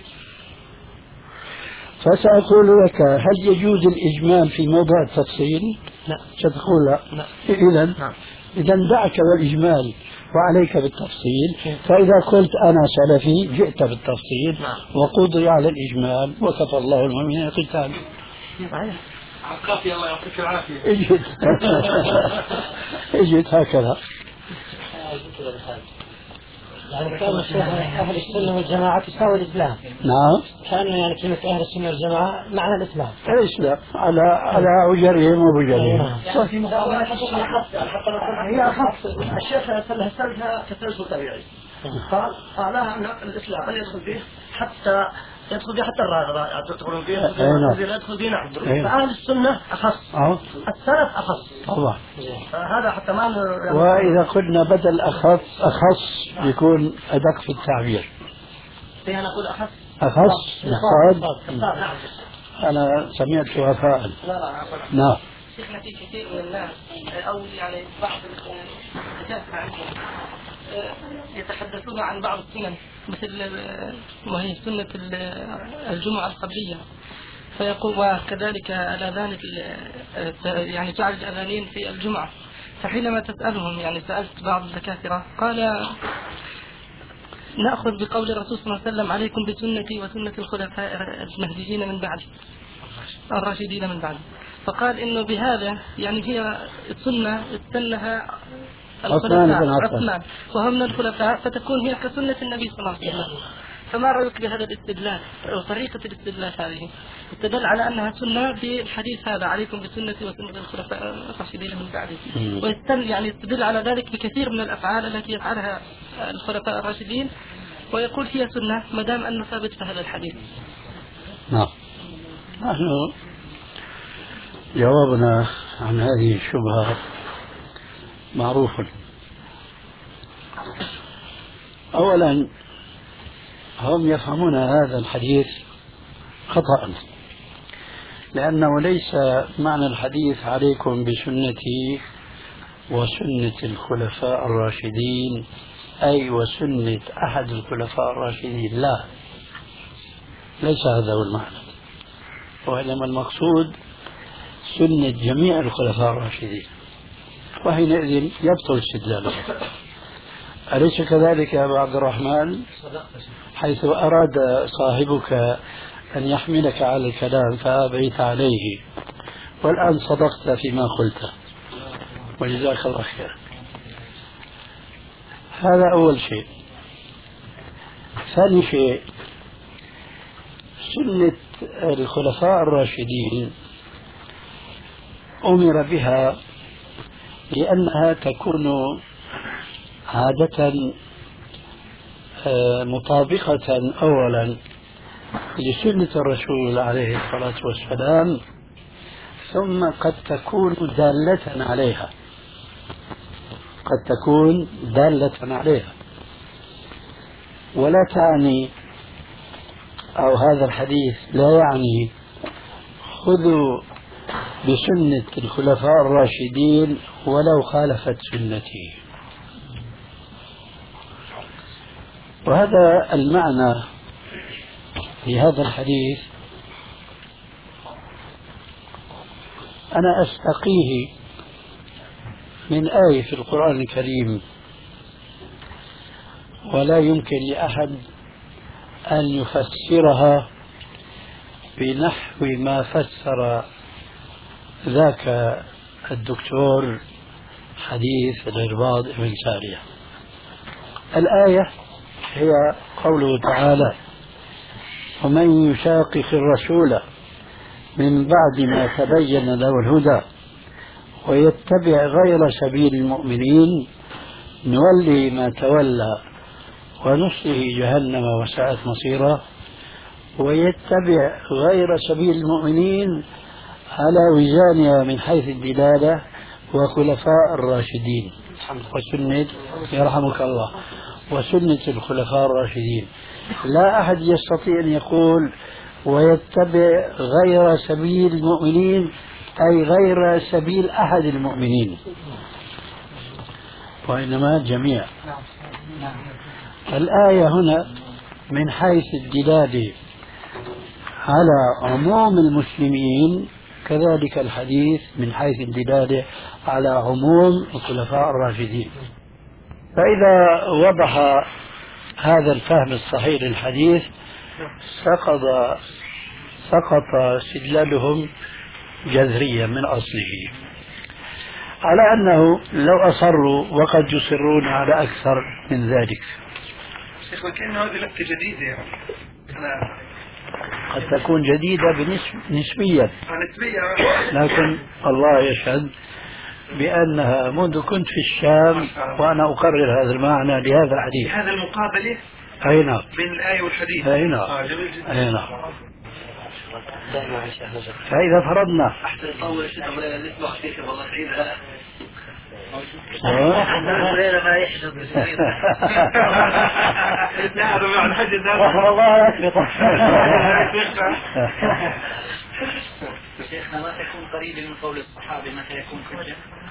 فسأقول لك هل يجوز الإجمال في موضع التفصيل؟
لا.
ستقول لا.
لا.
إذن
نعم.
إذا دعك والإجمال وعليك بالتفصيل. فإذا قلت أنا سلفي جئت بالتفصيل وقضي على الإجمال وكفى الله المؤمنين القتال.
عقافي الله يعطيك العافية.
اجت اجت هكذا.
يعني كان أهل السنة والجماعة تساوي الإسلام.
نعم.
كان يعني كلمة أهل السنة والجماعة معنى الإسلام.
الإسلام على على أجرهم وبجرهم.
في مقابلة هي أخف. الشيخ سلها كتلف طبيعي. قال قالها أن الإسلام لا يدخل فيه حتى يدخل فيه حتى الرافضة تدخلون فيه لا يدخل فيه نعم. فأهل السنة أخص. السلف أخص.
طبعا.
هذا حتى ما.
وإذا قلنا بدل أخص أخص يكون أدق في التعبير.
فيها نقول أخص.
أخص. أنا سمعت وفاء. نعم.
شيخنا في كثير من الناس أو يعني بعض الدكاترة عندهم يتحدثون عن بعض السنن مثل وهي سنة الجمعة القبلية، فيقول وكذلك الأذان يعني تعرض الأذانين في الجمعة. فحينما تسألهم يعني سألت بعض الدكاترة قال نأخذ بقول الرسول صلى الله عليه وسلم عليكم بسنتي وسنة الخلفاء المهديين من بعد الراشدين من بعد. فقال إنه بهذا يعني هي السنة استنها الخلفاء عثمان وهم من الخلفاء فتكون هي كسنة النبي صلى الله عليه وسلم. فما رأيك بهذا الاستدلال أو طريقة الاستدلال هذه؟ استدل على أنها سنة بالحديث هذا عليكم بسنتي وسنة الخلفاء الراشدين من بعد، ويستدل يعني يستدل على ذلك بكثير من الأفعال التي يفعلها الخلفاء الراشدين ويقول هي سنة ما دام أنه ثابت في هذا الحديث.
نعم. نحن جوابنا عن هذه الشبهة معروف. أولا هم يفهمون هذا الحديث خطأ، لأنه ليس معنى الحديث عليكم بسنتي وسنة الخلفاء الراشدين أي وسنة أحد الخلفاء الراشدين، لا، ليس هذا هو المعنى، وإنما المقصود سنة جميع الخلفاء الراشدين، وحينئذ يبطل استدلاله. أليس كذلك يا أبا عبد الرحمن؟ حيث أراد صاحبك أن يحملك على الكلام فأبيت عليه، والآن صدقت فيما قلت وجزاك الله خير. هذا أول شيء. ثاني شيء، سنة الخلفاء الراشدين أمر بها لأنها تكون عادة مطابقة أولا لسنة الرسول عليه الصلاة والسلام، ثم قد تكون دالة عليها قد تكون دالة عليها ولا تعني، أو هذا الحديث لا يعني خذوا بسنة الخلفاء الراشدين ولو خالفت سنتي. وهذا المعنى في هذا الحديث أنا أستقيه من آية في القرآن الكريم، ولا يمكن لأحد أن يفسرها بنحو ما فسر ذاك الدكتور حديث العرباض بن سارية. الآية هي قوله تعالى: ومن يشاقق الرسول من بعد ما تبين له الهدى ويتبع غير سبيل المؤمنين نولي ما تولى ونصله جهنم وساءت مصيرا. ويتبع غير سبيل المؤمنين على وزانها من حيث الدلالة وخلفاء الراشدين وسنة يرحمك الله وسنة الخلفاء الراشدين. لا أحد يستطيع أن يقول ويتبع غير سبيل المؤمنين أي غير سبيل أحد المؤمنين، وإنما جميع. الآية هنا من حيث الدلالة على عموم المسلمين كذلك الحديث من حيث الدلالة على عموم الخلفاء الراشدين. فإذا وضح هذا الفهم الصحيح للحديث سقط سقط استدلالهم جذريا من أصله، على أنه لو أصروا وقد يصرون على أكثر من ذلك.
شيخ وكأن هذه لفتة جديدة يعني.
قد تكون جديدة نسبيا، لكن الله يشهد بأنها منذ كنت في الشام وأنا أقرر هذا المعنى لهذا الحديث.
هذا المقابلة
أي نعم
بين الآية والحديث.
أي نعم
آه جميل جدا.
أي نعم. فإذا فرضنا
أحسن يطول الشيخ نسمع فيك والله سعيد.
غير ما يحدث بسعيد.
لا هذا مع الحديث
رحمه الله أسبقه.
شيخنا متى يكون قريب من قول الصحابة متى يكون حجة؟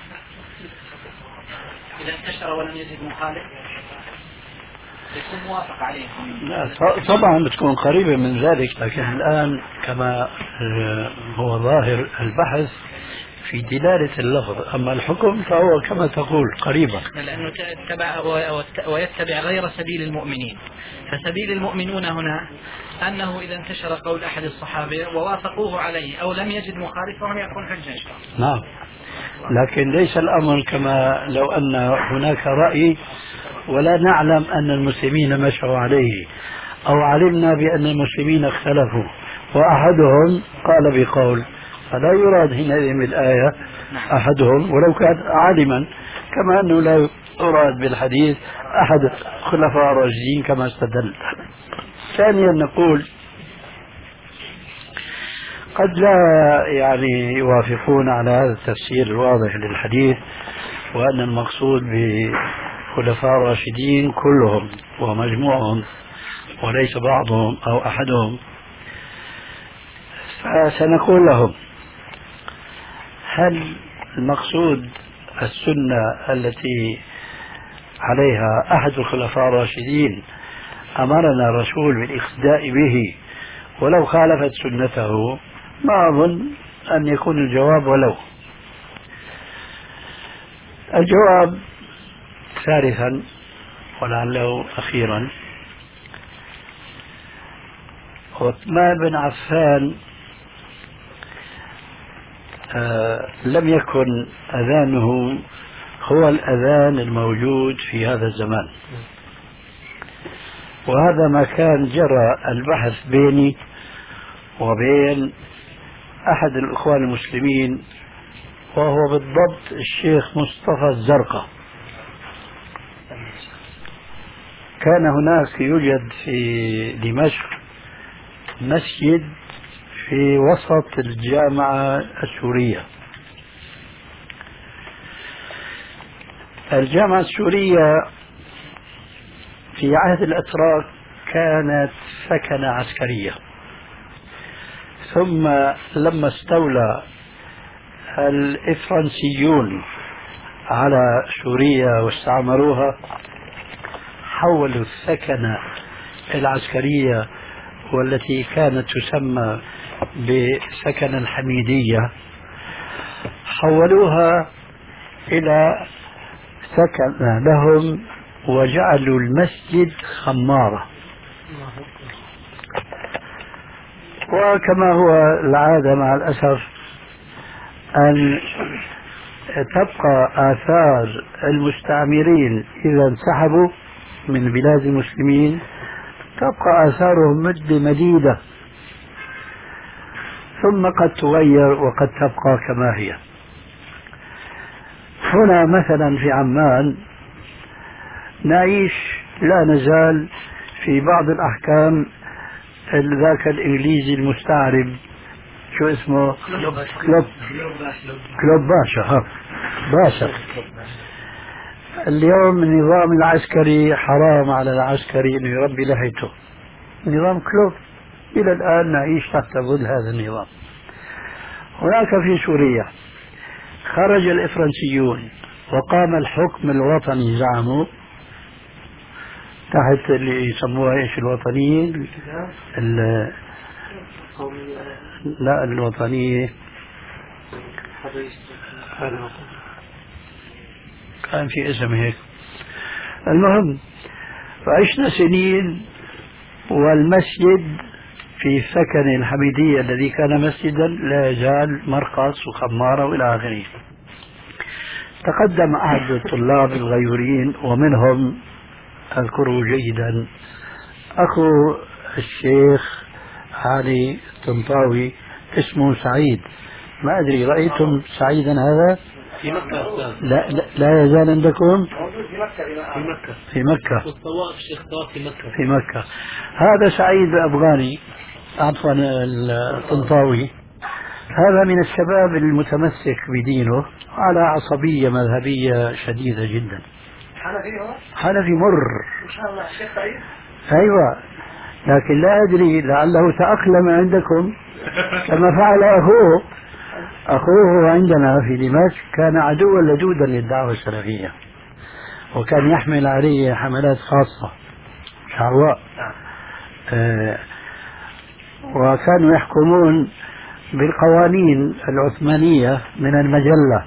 إذا انتشر ولم يجد مخالف يكون موافق عليه.
لا طبعا بتكون قريبة من ذلك، لكن الآن كما هو ظاهر البحث في دلالة اللفظ، أما الحكم فهو كما تقول قريبا،
لأنه تتبع ويتبع غير سبيل المؤمنين. فسبيل المؤمنون هنا أنه إذا انتشر قول أحد الصحابة ووافقوه عليه أو لم يجد مخالفه يكون حجة إن شاء الله.
نعم، لكن ليس الأمر كما لو أن هناك رأي ولا نعلم أن المسلمين مشوا عليه، أو علمنا بأن المسلمين اختلفوا وأحدهم قال بقول، فلا يراد حينئذ بالآية أحدهم ولو كان عالما، كما أنه لا يراد بالحديث أحد خلفاء الراشدين كما استدل. ثانيا نقول قد لا يعني يوافقون على هذا التفسير الواضح للحديث، وأن المقصود بخلفاء الراشدين كلهم ومجموعهم وليس بعضهم أو أحدهم. فسنقول لهم هل المقصود السنة التي عليها أحد الخلفاء الراشدين أمرنا الرسول بالاقتداء به ولو خالفت سنته؟ ما أظن أن يكون الجواب ولو. الجواب ثالثا ولعله أخيرا، عثمان بن عفان آه لم يكن أذانه هو الأذان الموجود في هذا الزمان، وهذا ما كان جرى البحث بيني وبين أحد الإخوان المسلمين وهو بالضبط الشيخ مصطفى الزرقاء. كان هناك يوجد في دمشق مسجد في وسط الجامعة السورية. الجامعة السورية في عهد الأتراك كانت سكنة عسكرية، ثم لما استولى الإفرنسيون على سوريا واستعمروها حولوا السكنة العسكرية والتي كانت تسمى بسكن الحميدية حولوها إلى سكن لهم وجعلوا المسجد خمارة. وكما هو العادة مع الأسف أن تبقى آثار المستعمرين إذا انسحبوا من بلاد المسلمين تبقى آثارهم مدة مديدة، ثم قد تغير وقد تبقى كما هي. هنا مثلا في عمان نعيش لا نزال في بعض الأحكام ذاك الإنجليزي المستعرب شو اسمه كلوب كلوب باشا ها باشا. اليوم النظام العسكري حرام على العسكري انه يربي لحيته، نظام كلوب الى الان نعيش تحت ظل هذا النظام. هناك في سوريا خرج الإفرنسيون وقام الحكم الوطني زعموا تحت اللي يسموها ايش الوطنيين لا الوطنية كان في اسم هيك. المهم فعشنا سنين والمسجد في سكن الحميدية الذي كان مسجدا لا يزال مرقص وخمارة وإلى آخره. تقدم أحد الطلاب الغيورين ومنهم أذكره جيدا أخو الشيخ علي طنطاوي اسمه سعيد. ما أدري رأيتم سعيدا هذا؟
في مكة.
لا, لا, لا يزال عندكم؟
موجود في مكة.
في مكة.
في مكة.
والطواف الشيخ طواف في مكة.
في مكة. هذا سعيد الأفغاني عفوا الطنطاوي، هذا من الشباب المتمسك بدينه على عصبية مذهبية شديدة جدا.
حنفي هو؟
حنفي مر.
إن شاء الله الشيخ سعيد.
أيوة، لكن لا أدري لعله تأقلم عندكم كما فعل أخوه. أخوه عندنا في دمشق كان عدوا لدودا للدعوة السلفية، وكان يحمل عليه حملات خاصة شعواء. آه وكانوا يحكمون بالقوانين العثمانية من المجلة.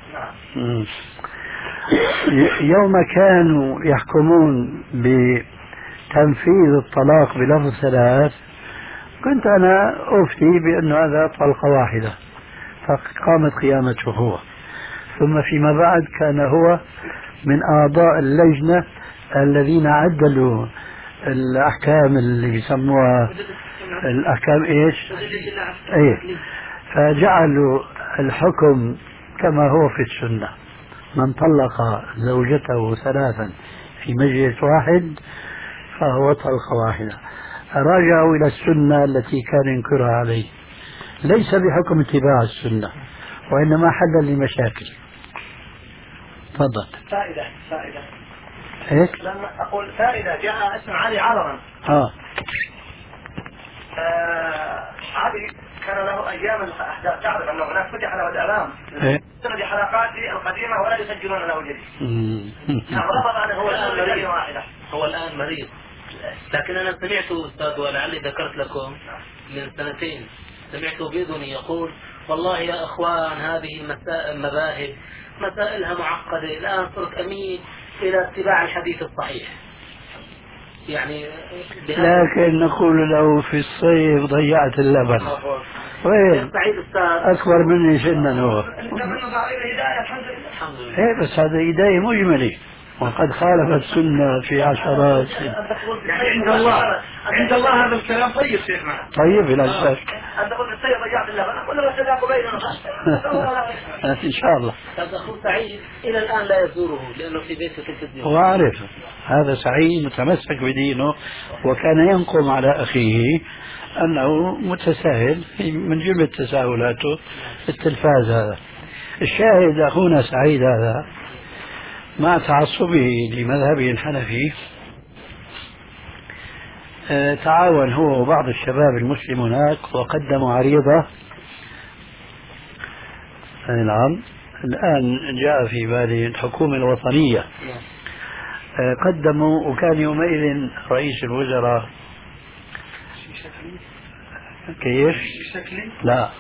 يوم كانوا يحكمون بتنفيذ الطلاق بلفظ ثلاث كنت أنا أفتي بأن هذا طلقة واحدة، فقامت قيامته هو. ثم فيما بعد كان هو من أعضاء اللجنة الذين عدلوا الأحكام اللي يسموها الأحكام إيش؟ إيه، فجعلوا الحكم كما هو في السنة: من طلق زوجته ثلاثا في مجلس واحد فهو طلقة واحدة. راجعوا إلى السنة التي كان ينكرها عليه، ليس بحكم اتباع السنة وإنما حلا لمشاكل. تفضل.
فائدة فائدة
هيك؟
لما أقول فائدة، جاء اسم علي علما.
آه.
آه علي كان له أيام الأحداث، تعرف أنه هناك فتح له الإعلام
إيه؟
سند حلقاته القديمة ولا يسجلون له جديد. نعم، رفض أنه هو الآن مريض واحدة.
هو الآن مريض، لكن أنا سمعته أستاذ ولعلي ذكرت لكم من سنتين، سمعته بأذني يقول: والله يا أخوان هذه المسائل مذاهب مسائلها معقدة، الآن صرت أميل إلى اتباع الحديث الصحيح. يعني
لكن نقول له في الصيف ضيعت اللبن. وين؟ أكبر مني سنا هو. إيه بس هذا هداية مجملة، وقد خالف السنة في عشرات.
عند الله عند الله هذا الكلام طيب شيخنا.
طيب بلا شك.
أنت قلت السيد ضيعت اللبن، أقول له السلاق بيننا.
إن شاء الله.
هذا أخو سعيد إلى الآن لا يزوره لأنه في بيته في الدين.
هو عارف هذا سعيد متمسك بدينه، وكان ينقم على أخيه أنه متساهل من جملة تساهلاته التلفاز. هذا الشاهد أخونا سعيد هذا مع تعصبه لمذهبه الحنفي تعاون هو وبعض الشباب المسلم هناك وقدموا عريضة. نعم، الآن جاء في بالي الحكومة الوطنية. قدموا، وكان يومئذ رئيس الوزراء كيف؟ لا،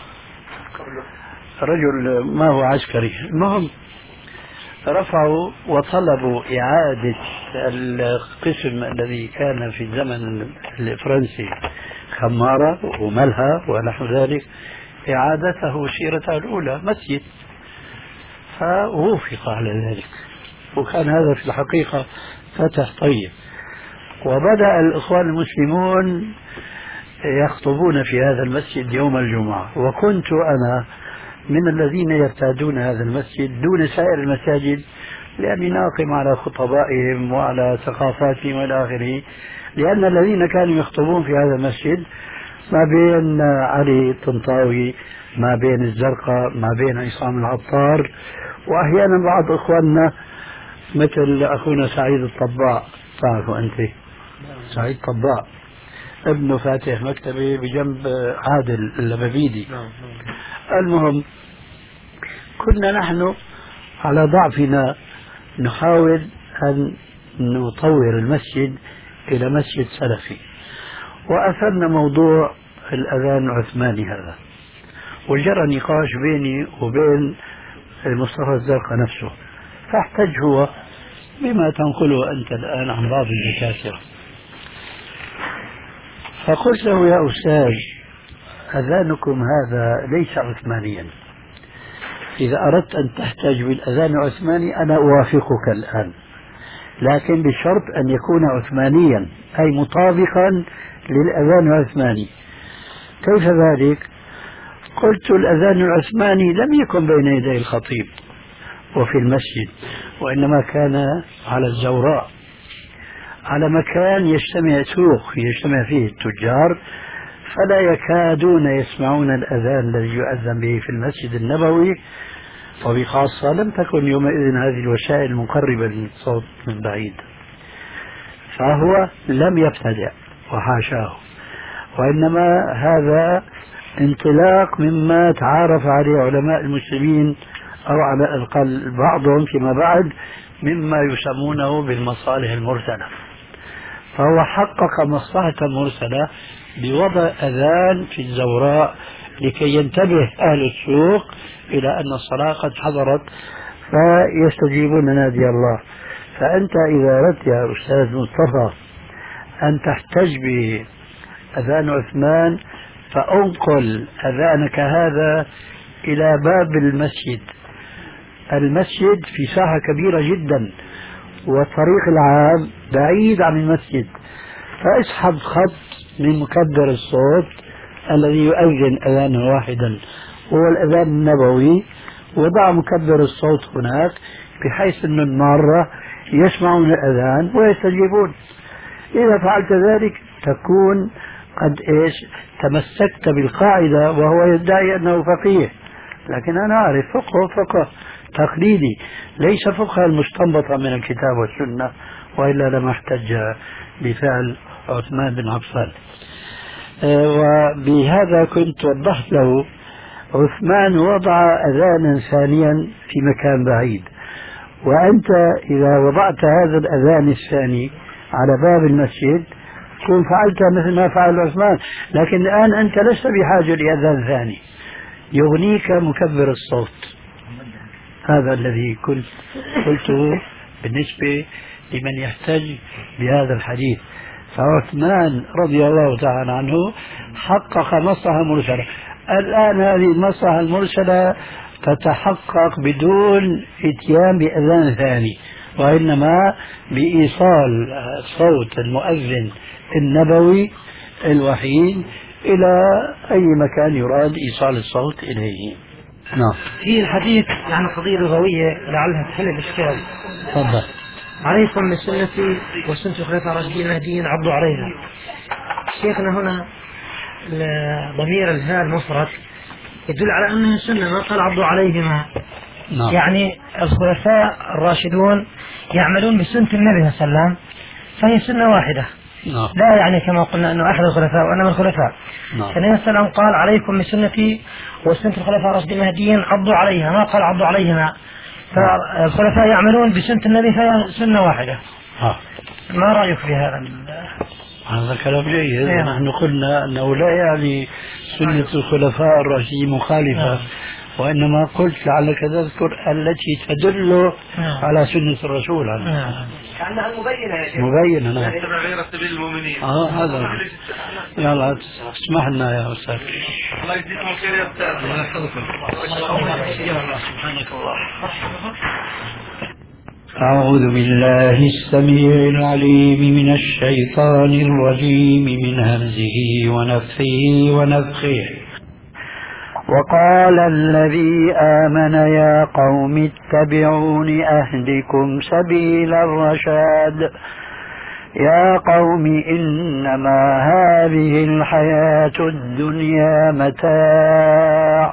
رجل ما هو عسكري. المهم رفعوا وطلبوا إعادة القسم الذي كان في الزمن الفرنسي خمارة وملهى ونحو ذلك، إعادته سيرتها الأولى مسجد، فوافق على ذلك. وكان هذا في الحقيقة فتح طيب. وبدأ الإخوان المسلمون يخطبون في هذا المسجد يوم الجمعة، وكنت أنا من الذين يرتادون هذا المسجد دون سائر المساجد، لأني ناقم على خطبائهم وعلى ثقافاتهم والى آخره. لأن الذين كانوا يخطبون في هذا المسجد ما بين علي الطنطاوي، ما بين الزرقاء، ما بين عصام العطار، وأحيانا بعض إخواننا مثل أخونا سعيد الطباع. تعرفوا أنت سعيد طباع ابنه فاتح مكتبه بجنب عادل اللبابيدي. المهم كنا نحن على ضعفنا نحاول أن نطور المسجد إلى مسجد سلفي، وأثرنا موضوع الأذان العثماني هذا، وجرى نقاش بيني وبين مصطفى الزرقاء نفسه، فاحتج هو بما تنقله أنت الآن عن بعض الدكاترة. فقلت له يا أستاذ أذانكم هذا ليس عثمانيا، إذا أردت أن تحتج بالأذان العثماني أنا أوافقك الآن، لكن بشرط أن يكون عثمانيا أي مطابقا للأذان العثماني. كيف ذلك؟ قلت الأذان العثماني لم يكن بين يدي الخطيب وفي المسجد، وإنما كان على الزوراء، على مكان يجتمع سوق يجتمع فيه التجار، فلا يكادون يسمعون الأذان الذي يؤذن به في المسجد النبوي، وبخاصة لم تكن يومئذ هذه الوسائل مقربة للصوت من بعيد. فهو لم يبتدع وحاشاه، وإنما هذا انطلاق مما تعارف عليه علماء المسلمين أو على الأقل بعضهم فيما بعد مما يسمونه بالمصالح المرسلة. فهو حقق مصلحة مرسلة بوضع أذان في الزوراء لكي ينتبه أهل السوق إلى أن الصلاة قد حضرت فيستجيبون نادي الله. فأنت إذا أردت يا أستاذ مصطفى أن تحتج بأذان عثمان فأنقل أذانك هذا إلى باب المسجد. المسجد في ساحة كبيرة جدا والطريق العام بعيد عن المسجد، فاسحب خط من مكبر الصوت الذي يؤذن أذانا واحدا هو الأذان النبوي، وضع مكبر الصوت هناك بحيث أن المارة يسمعون الأذان ويستجيبون. إذا فعلت ذلك تكون قد إيش تمسكت بالقاعدة، وهو يدعي أنه فقيه، لكن أنا أعرف فقه فقه تقليدي ليس فقه المستنبطة من الكتاب والسنة، وإلا لما احتج بفعل عثمان بن عفان. وبهذا كنت وضحت له عثمان وضع أذانا ثانيا في مكان بعيد، وأنت إذا وضعت هذا الأذان الثاني على باب المسجد كن فعلت مثل ما فعل عثمان، لكن الآن أنت لست بحاجة لأذان ثاني، يغنيك مكبر الصوت. هذا الذي كنت قلته بالنسبة لمن يحتج بهذا الحديث. فعثمان رضي الله تعالى عنه حقق مصلحة مرسلة. الآن هذه المصلحة المرسلة تتحقق بدون اتيان بأذان ثاني، وإنما بإيصال صوت المؤذن النبوي الوحيد إلى أي مكان يراد إيصال الصوت إليه. نعم.
في الحديث عن قضية لغوية لعلها تحل الإشكال.
تفضل.
عليكم بسنتي وسنة الخلفاء الراشدين المهديين عضوا عليها. شيخنا هنا ضمير الهاء المفرد يدل على أنها سنة، ما قال عضوا عليهما.
نعم.
يعني الخلفاء الراشدون يعملون بسنة النبي صلى الله عليه وسلم، فهي سنة واحدة.
نعم.
لا يعني كما قلنا أنه أحد الخلفاء وأنما الخلفاء.
نعم.
فالنبي صلى الله عليه وسلم قال عليكم بسنتي وسنة الخلفاء الراشدين المهديين عضوا عليها، ما قال عضوا عليهما. فالخلفاء يعملون بسنة النبي فهي سنة واحدة.
ها.
ما رأيك في هذا؟
هذا كلام جيد.
نعم.
نحن قلنا أنه لا يعني سنة الخلفاء الراشدين مخالفة. نعم. وإنما قلت لعلك تذكر التي تدل
نعم.
على سنة الرسول عليه.
نعم.
كأنها مبينة يا شيخ.
مبينة. نعم.
غير سبيل المؤمنين.
اه هذا. يلا اسمح لنا يا أستاذ.
الله يجزيكم خير يا أستاذ. الله يحفظكم. سبحانك الله.
أعوذ بالله السميع العليم من الشيطان الرجيم من همزه ونفخه ونفخه. وقال الذي آمن يا قوم اتبعون أهدكم سبيل الرشاد يا قوم إنما هذه الحياة الدنيا متاع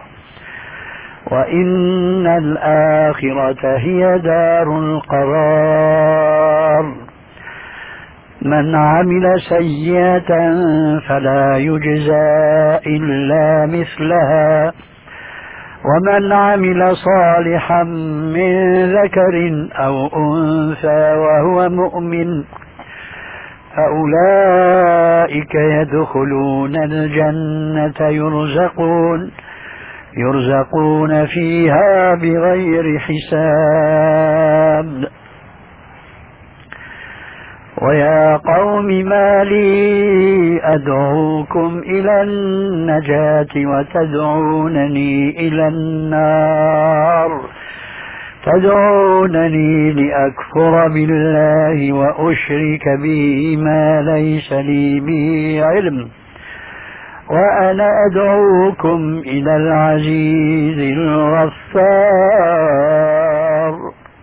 وإن الآخرة هي دار القرار من عمل سيئة فلا يجزى إلا مثلها ومن عمل صالحا من ذكر أو أنثى وهو مؤمن فأولئك يدخلون الجنة يرزقون يرزقون فيها بغير حساب. ويا قوم ما لي أدعوكم إلى النجاة وتدعونني إلى النار تدعونني لأكفر بالله وأشرك به ما ليس لي به علم وأنا أدعوكم إلى العزيز الغفار.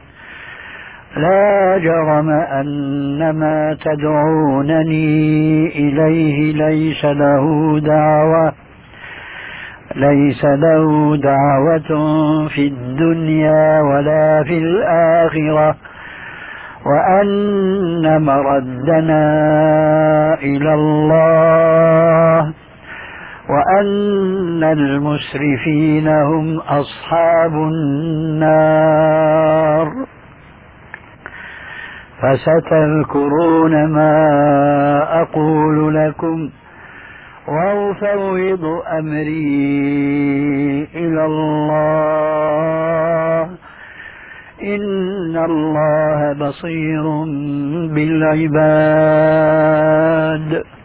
لا جرم أن ما تدعونني إليه ليس له دعوة ليس له دعوة في الدنيا ولا في الآخرة وأن مردنا إلى الله وأن المسرفين هم أصحاب النار. فستذكرون ما أقول لكم وأفوض أمري إلى الله إن الله بصير بالعباد.